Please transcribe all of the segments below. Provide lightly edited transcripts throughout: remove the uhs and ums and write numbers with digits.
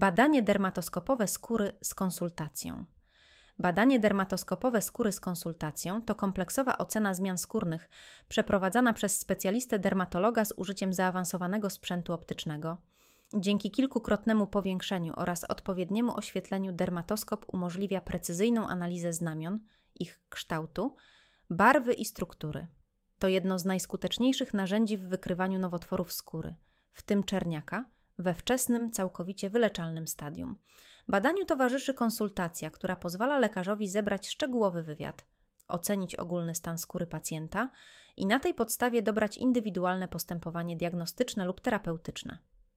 Badanie dermatoskopowe skóry z konsultacją. Badanie dermatoskopowe skóry z konsultacją to kompleksowa ocena zmian skórnych przeprowadzana przez specjalistę dermatologa z użyciem zaawansowanego sprzętu optycznego. Dzięki kilkukrotnemu powiększeniu oraz odpowiedniemu oświetleniu dermatoskop umożliwia precyzyjną analizę znamion, ich kształtu, barwy i struktury. To jedno z najskuteczniejszych narzędzi w wykrywaniu nowotworów skóry, w tym czerniaka, we wczesnym, całkowicie wyleczalnym stadium. Badaniu towarzyszy konsultacja, która pozwala lekarzowi zebrać szczegółowy wywiad, ocenić ogólny stan skóry pacjenta i na tej podstawie dobrać indywidualne postępowanie diagnostyczne lub terapeutyczne.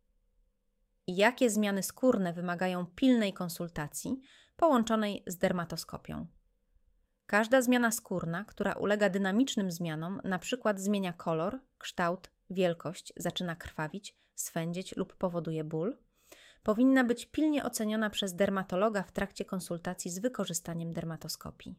Jakie zmiany skórne wymagają pilnej konsultacji połączonej z dermatoskopią? Każda zmiana skórna, która ulega dynamicznym zmianom, np. zmienia kolor, kształt, wielkość, zaczyna krwawić, swędzić lub powoduje ból, powinna być pilnie oceniona przez dermatologa w trakcie konsultacji z wykorzystaniem dermatoskopii.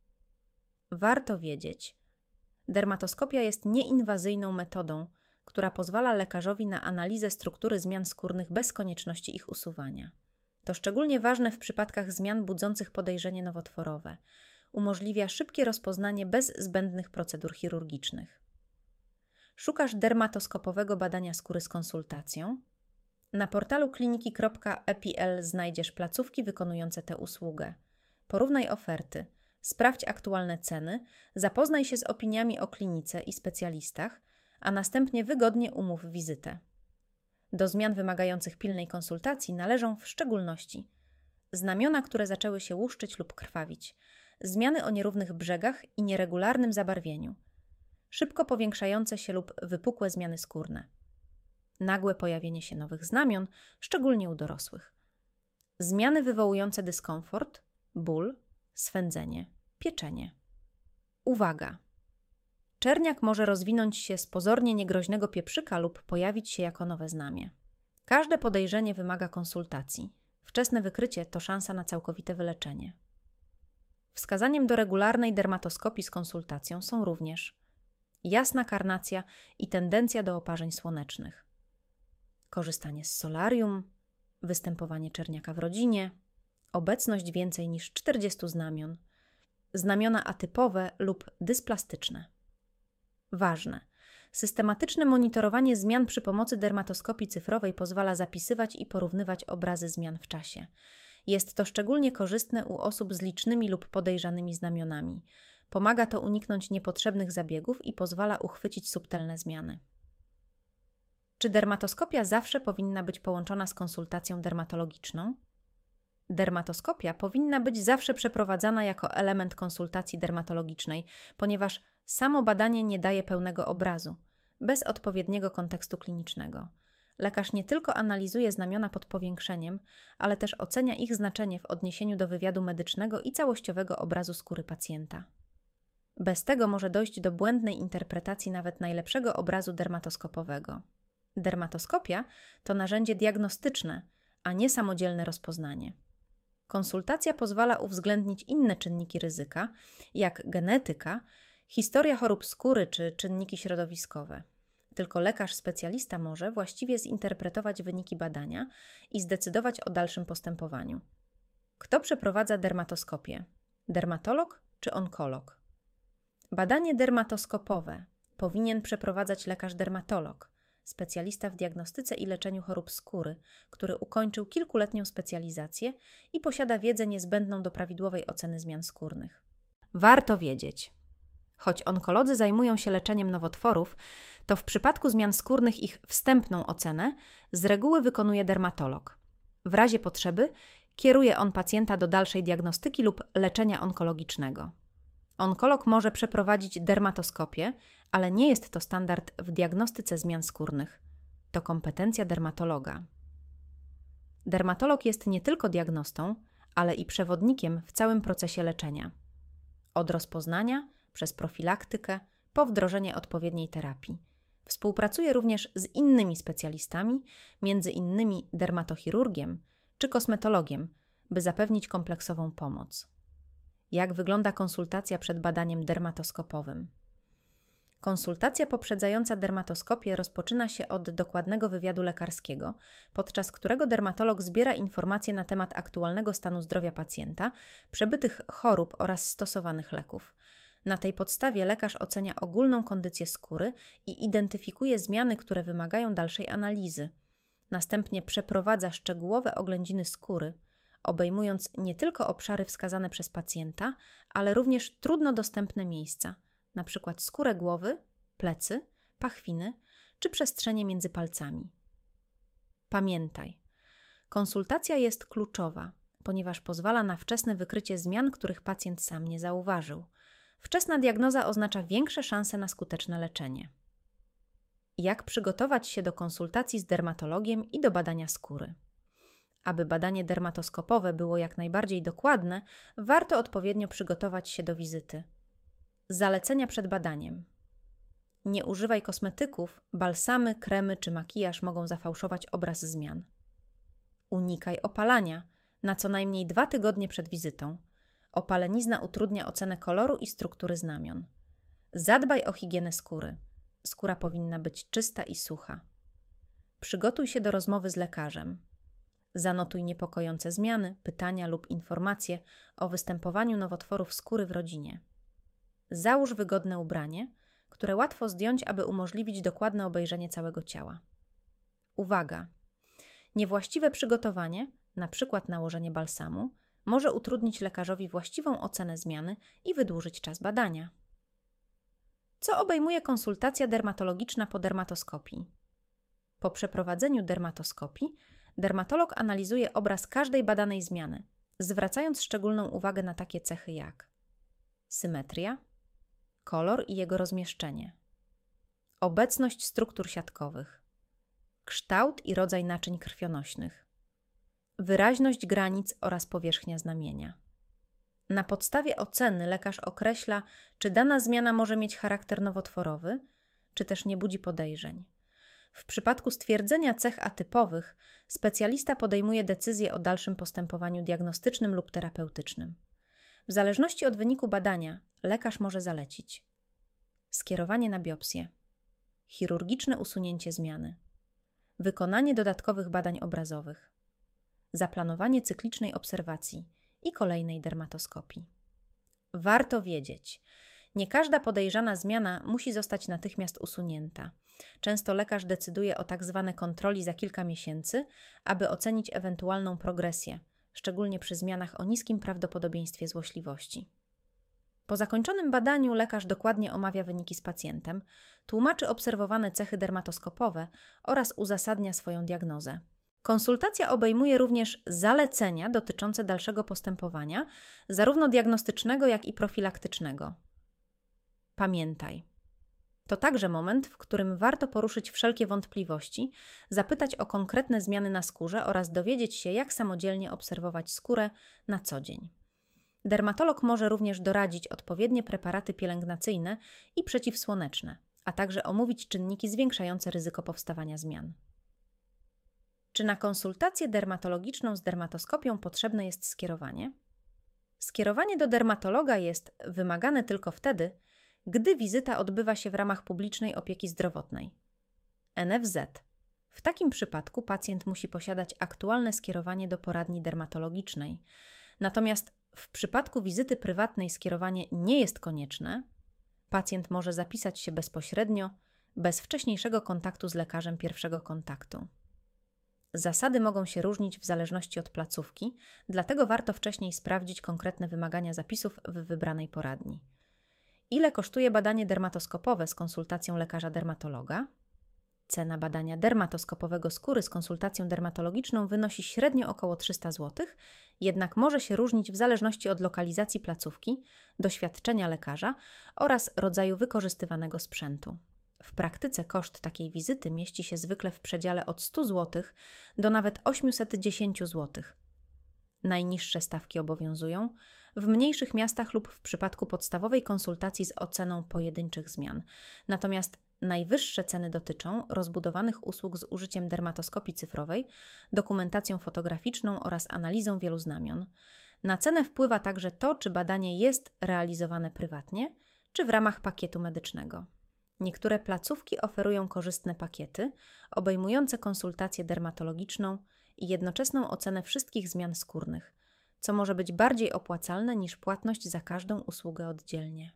Warto wiedzieć, dermatoskopia jest nieinwazyjną metodą, która pozwala lekarzowi na analizę struktury zmian skórnych bez konieczności ich usuwania. To szczególnie ważne w przypadkach zmian budzących podejrzenie nowotworowe. Umożliwia szybkie rozpoznanie bez zbędnych procedur chirurgicznych. Szukasz dermatoskopowego badania skóry z konsultacją? Na portalu kliniki.epl znajdziesz placówki wykonujące tę usługę. Porównaj oferty, sprawdź aktualne ceny, zapoznaj się z opiniami o klinice i specjalistach, a następnie wygodnie umów wizytę. Do zmian wymagających pilnej konsultacji należą w szczególności znamiona, które zaczęły się łuszczyć lub krwawić, zmiany o nierównych brzegach i nieregularnym zabarwieniu, szybko powiększające się lub wypukłe zmiany skórne, nagłe pojawienie się nowych znamion, szczególnie u dorosłych, zmiany wywołujące dyskomfort, ból, swędzenie, pieczenie. Uwaga! Czerniak może rozwinąć się z pozornie niegroźnego pieprzyka lub pojawić się jako nowe znamie. Każde podejrzenie wymaga konsultacji. Wczesne wykrycie to szansa na całkowite wyleczenie. Wskazaniem do regularnej dermatoskopii z konsultacją są również jasna karnacja i tendencja do oparzeń słonecznych, korzystanie z solarium, występowanie czerniaka w rodzinie, obecność więcej niż 40 znamion, znamiona atypowe lub dysplastyczne. Ważne. Systematyczne monitorowanie zmian przy pomocy dermatoskopii cyfrowej pozwala zapisywać i porównywać obrazy zmian w czasie. Jest to szczególnie korzystne u osób z licznymi lub podejrzanymi znamionami. Pomaga to uniknąć niepotrzebnych zabiegów i pozwala uchwycić subtelne zmiany. Czy dermatoskopia zawsze powinna być połączona z konsultacją dermatologiczną? Dermatoskopia powinna być zawsze przeprowadzana jako element konsultacji dermatologicznej, ponieważ samo badanie nie daje pełnego obrazu, bez odpowiedniego kontekstu klinicznego. Lekarz nie tylko analizuje znamiona pod powiększeniem, ale też ocenia ich znaczenie w odniesieniu do wywiadu medycznego i całościowego obrazu skóry pacjenta. Bez tego może dojść do błędnej interpretacji nawet najlepszego obrazu dermatoskopowego. Dermatoskopia to narzędzie diagnostyczne, a nie samodzielne rozpoznanie. Konsultacja pozwala uwzględnić inne czynniki ryzyka, jak genetyka, historia chorób skóry czy czynniki środowiskowe. Tylko lekarz-specjalista może właściwie zinterpretować wyniki badania i zdecydować o dalszym postępowaniu. Kto przeprowadza dermatoskopię? Dermatolog czy onkolog? Badanie dermatoskopowe powinien przeprowadzać lekarz-dermatolog, specjalista w diagnostyce i leczeniu chorób skóry, który ukończył kilkuletnią specjalizację i posiada wiedzę niezbędną do prawidłowej oceny zmian skórnych. Warto wiedzieć, choć onkolodzy zajmują się leczeniem nowotworów, to w przypadku zmian skórnych ich wstępną ocenę z reguły wykonuje dermatolog. W razie potrzeby kieruje on pacjenta do dalszej diagnostyki lub leczenia onkologicznego. Onkolog może przeprowadzić dermatoskopię, ale nie jest to standard w diagnostyce zmian skórnych. To kompetencja dermatologa. Dermatolog jest nie tylko diagnostą, ale i przewodnikiem w całym procesie leczenia. Od rozpoznania, przez profilaktykę, po wdrożenie odpowiedniej terapii. Współpracuje również z innymi specjalistami, między innymi dermatochirurgiem czy kosmetologiem, by zapewnić kompleksową pomoc. Jak wygląda konsultacja przed badaniem dermatoskopowym? Konsultacja poprzedzająca dermatoskopię rozpoczyna się od dokładnego wywiadu lekarskiego, podczas którego dermatolog zbiera informacje na temat aktualnego stanu zdrowia pacjenta, przebytych chorób oraz stosowanych leków. Na tej podstawie lekarz ocenia ogólną kondycję skóry i identyfikuje zmiany, które wymagają dalszej analizy. Następnie przeprowadza szczegółowe oględziny skóry, obejmując nie tylko obszary wskazane przez pacjenta, ale również trudno dostępne miejsca, np. skórę głowy, plecy, pachwiny czy przestrzenie między palcami. Pamiętaj, konsultacja jest kluczowa, ponieważ pozwala na wczesne wykrycie zmian, których pacjent sam nie zauważył. Wczesna diagnoza oznacza większe szanse na skuteczne leczenie. Jak przygotować się do konsultacji z dermatologiem i do badania skóry? Aby badanie dermatoskopowe było jak najbardziej dokładne, warto odpowiednio przygotować się do wizyty. Zalecenia przed badaniem. Nie używaj kosmetyków, balsamy, kremy czy makijaż mogą zafałszować obraz zmian. Unikaj opalania na co najmniej 2 tygodnie przed wizytą. Opalenizna utrudnia ocenę koloru i struktury znamion. Zadbaj o higienę skóry. Skóra powinna być czysta i sucha. Przygotuj się do rozmowy z lekarzem. Zanotuj niepokojące zmiany, pytania lub informacje o występowaniu nowotworów skóry w rodzinie. Załóż wygodne ubranie, które łatwo zdjąć, aby umożliwić dokładne obejrzenie całego ciała. Uwaga! Niewłaściwe przygotowanie, np. nałożenie balsamu, może utrudnić lekarzowi właściwą ocenę zmiany i wydłużyć czas badania. Co obejmuje konsultacja dermatologiczna po dermatoskopii? Po przeprowadzeniu dermatoskopii dermatolog analizuje obraz każdej badanej zmiany, zwracając szczególną uwagę na takie cechy jak symetria, kolor i jego rozmieszczenie, obecność struktur siatkowych, kształt i rodzaj naczyń krwionośnych, wyraźność granic oraz powierzchnia znamienia. Na podstawie oceny lekarz określa, czy dana zmiana może mieć charakter nowotworowy, czy też nie budzi podejrzeń. W przypadku stwierdzenia cech atypowych specjalista podejmuje decyzję o dalszym postępowaniu diagnostycznym lub terapeutycznym. W zależności od wyniku badania lekarz może zalecić skierowanie na biopsję, chirurgiczne usunięcie zmiany, wykonanie dodatkowych badań obrazowych, zaplanowanie cyklicznej obserwacji i kolejnej dermatoskopii. Warto wiedzieć, nie każda podejrzana zmiana musi zostać natychmiast usunięta. Często lekarz decyduje o tzw. kontroli za kilka miesięcy, aby ocenić ewentualną progresję, szczególnie przy zmianach o niskim prawdopodobieństwie złośliwości. Po zakończonym badaniu lekarz dokładnie omawia wyniki z pacjentem, tłumaczy obserwowane cechy dermatoskopowe oraz uzasadnia swoją diagnozę. Konsultacja obejmuje również zalecenia dotyczące dalszego postępowania, zarówno diagnostycznego, jak i profilaktycznego. Pamiętaj, to także moment, w którym warto poruszyć wszelkie wątpliwości, zapytać o konkretne zmiany na skórze oraz dowiedzieć się, jak samodzielnie obserwować skórę na co dzień. Dermatolog może również doradzić odpowiednie preparaty pielęgnacyjne i przeciwsłoneczne, a także omówić czynniki zwiększające ryzyko powstawania zmian. Czy na konsultację dermatologiczną z dermatoskopią potrzebne jest skierowanie? Skierowanie do dermatologa jest wymagane tylko wtedy, gdy wizyta odbywa się w ramach publicznej opieki zdrowotnej. NFZ. W takim przypadku pacjent musi posiadać aktualne skierowanie do poradni dermatologicznej. Natomiast w przypadku wizyty prywatnej skierowanie nie jest konieczne. Pacjent może zapisać się bezpośrednio, bez wcześniejszego kontaktu z lekarzem pierwszego kontaktu. Zasady mogą się różnić w zależności od placówki, dlatego warto wcześniej sprawdzić konkretne wymagania zapisów w wybranej poradni. Ile kosztuje badanie dermatoskopowe z konsultacją lekarza dermatologa? Cena badania dermatoskopowego skóry z konsultacją dermatologiczną wynosi średnio około 300 zł, jednak może się różnić w zależności od lokalizacji placówki, doświadczenia lekarza oraz rodzaju wykorzystywanego sprzętu. W praktyce koszt takiej wizyty mieści się zwykle w przedziale od 100 zł do nawet 810 zł. Najniższe stawki obowiązują w mniejszych miastach lub w przypadku podstawowej konsultacji z oceną pojedynczych zmian. Natomiast najwyższe ceny dotyczą rozbudowanych usług z użyciem dermatoskopii cyfrowej, dokumentacją fotograficzną oraz analizą wielu znamion. Na cenę wpływa także to, czy badanie jest realizowane prywatnie, czy w ramach pakietu medycznego. Niektóre placówki oferują korzystne pakiety obejmujące konsultację dermatologiczną i jednoczesną ocenę wszystkich zmian skórnych, co może być bardziej opłacalne niż płatność za każdą usługę oddzielnie.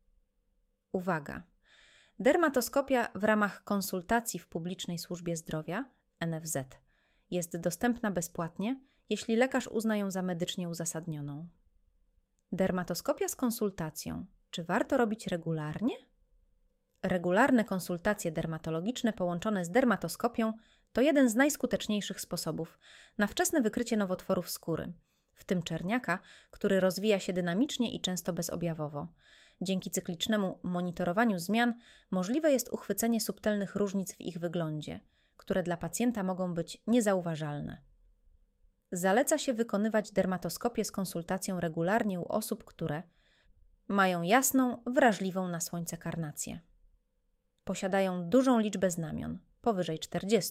Uwaga! Dermatoskopia w ramach konsultacji w publicznej służbie zdrowia NFZ jest dostępna bezpłatnie, jeśli lekarz uzna ją za medycznie uzasadnioną. Dermatoskopia z konsultacją. Czy warto robić regularnie? Regularne konsultacje dermatologiczne połączone z dermatoskopią to jeden z najskuteczniejszych sposobów na wczesne wykrycie nowotworów skóry, w tym czerniaka, który rozwija się dynamicznie i często bezobjawowo. Dzięki cyklicznemu monitorowaniu zmian możliwe jest uchwycenie subtelnych różnic w ich wyglądzie, które dla pacjenta mogą być niezauważalne. Zaleca się wykonywać dermatoskopię z konsultacją regularnie u osób, które mają jasną, wrażliwą na słońce karnację. Posiadają dużą liczbę znamion, powyżej 40.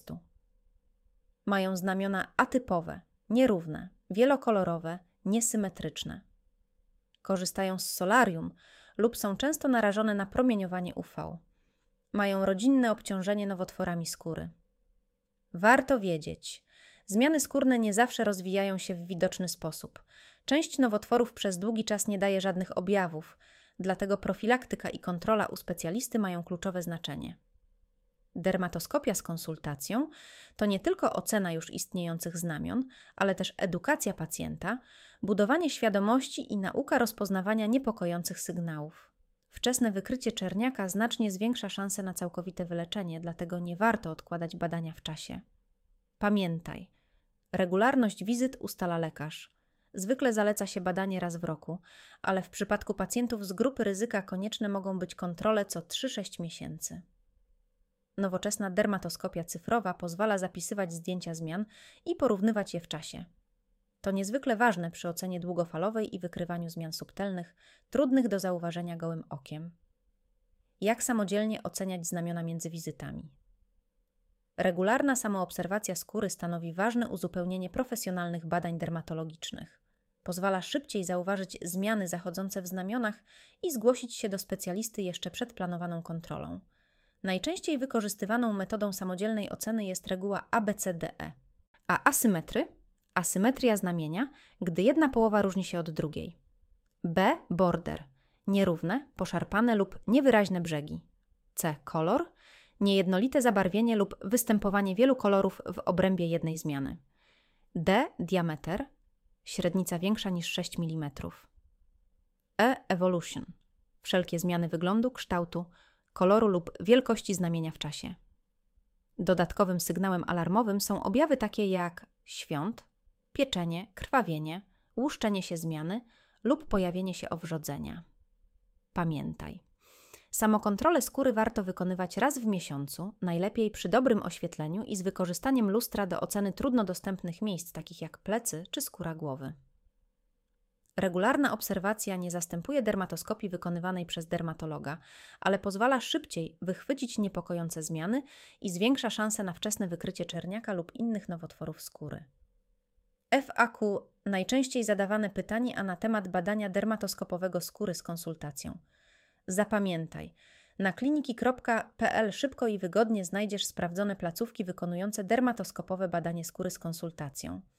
Mają znamiona atypowe, nierówne, wielokolorowe, niesymetryczne. Korzystają z solarium lub są często narażone na promieniowanie UV. Mają rodzinne obciążenie nowotworami skóry. Warto wiedzieć, zmiany skórne nie zawsze rozwijają się w widoczny sposób. Część nowotworów przez długi czas nie daje żadnych objawów, dlatego profilaktyka i kontrola u specjalisty mają kluczowe znaczenie. Dermatoskopia z konsultacją to nie tylko ocena już istniejących znamion, ale też edukacja pacjenta, budowanie świadomości i nauka rozpoznawania niepokojących sygnałów. Wczesne wykrycie czerniaka znacznie zwiększa szanse na całkowite wyleczenie, dlatego nie warto odkładać badania w czasie. Pamiętaj, regularność wizyt ustala lekarz. Zwykle zaleca się badanie raz w roku, ale w przypadku pacjentów z grupy ryzyka konieczne mogą być kontrole co 3-6 miesięcy. Nowoczesna dermatoskopia cyfrowa pozwala zapisywać zdjęcia zmian i porównywać je w czasie. To niezwykle ważne przy ocenie długofalowej i wykrywaniu zmian subtelnych, trudnych do zauważenia gołym okiem. Jak samodzielnie oceniać znamiona między wizytami? Regularna samoobserwacja skóry stanowi ważne uzupełnienie profesjonalnych badań dermatologicznych. Pozwala szybciej zauważyć zmiany zachodzące w znamionach i zgłosić się do specjalisty jeszcze przed planowaną kontrolą. Najczęściej wykorzystywaną metodą samodzielnej oceny jest reguła ABCDE. A asymetry? Asymetria znamienia, gdy jedna połowa różni się od drugiej. B. Border. Nierówne, poszarpane lub niewyraźne brzegi. C. Kolor. Niejednolite zabarwienie lub występowanie wielu kolorów w obrębie jednej zmiany. D. Diameter. Średnica większa niż 6 mm. E. Evolution. Wszelkie zmiany wyglądu, kształtu, koloru lub wielkości znamienia w czasie. Dodatkowym sygnałem alarmowym są objawy takie jak świąt, pieczenie, krwawienie, łuszczenie się zmiany lub pojawienie się owrzodzenia. Pamiętaj, samokontrolę skóry warto wykonywać raz w miesiącu, najlepiej przy dobrym oświetleniu i z wykorzystaniem lustra do oceny trudno dostępnych miejsc, takich jak plecy czy skóra głowy. Regularna obserwacja nie zastępuje dermatoskopii wykonywanej przez dermatologa, ale pozwala szybciej wychwycić niepokojące zmiany i zwiększa szanse na wczesne wykrycie czerniaka lub innych nowotworów skóry. FAQ – najczęściej zadawane pytanie, a na temat badania dermatoskopowego skóry z konsultacją. Zapamiętaj, na kliniki.pl szybko i wygodnie znajdziesz sprawdzone placówki wykonujące dermatoskopowe badanie skóry z konsultacją.